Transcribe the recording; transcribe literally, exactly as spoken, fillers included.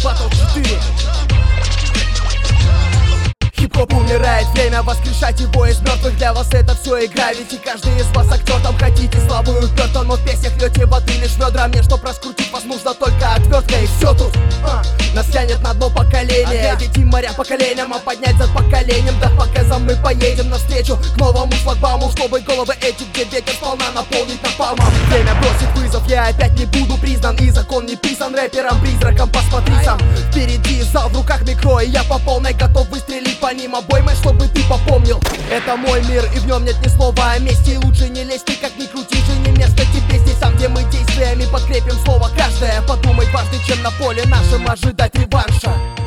Battle четыре. Хип-хоп умирает, время воскрешать его из мертвых. Для вас это все игра, ведь и каждый из вас актер. Там хотите славу и уперто, но в песнях льете воды лишь ведрами. Чтоб раскрутить вас нужно только отвертка, и все тут а, нас тянет на дно поколения. Ведь и моря поколениям, а поднять за поколением. Да показом мы поедем навстречу к новому шлагбауму, чтобы головы эти, где ветер сполна, наполнить напалмом. Время бросит вызов, я опять не буду признан, и закон не писан рэпером-призраком. Посмотри сам, впереди зал, в руках микро, и я по полной готов выстрелить по ним обоймой, чтобы ты попомнил. Это мой мир, и в нем нет ни слова о мести. И лучше не лезь, ты как ни крути же, не место тебе здесь. Там, где мы действиями подкрепим слово каждое. Подумай дважды, чем на поле нашем ожидать реванша.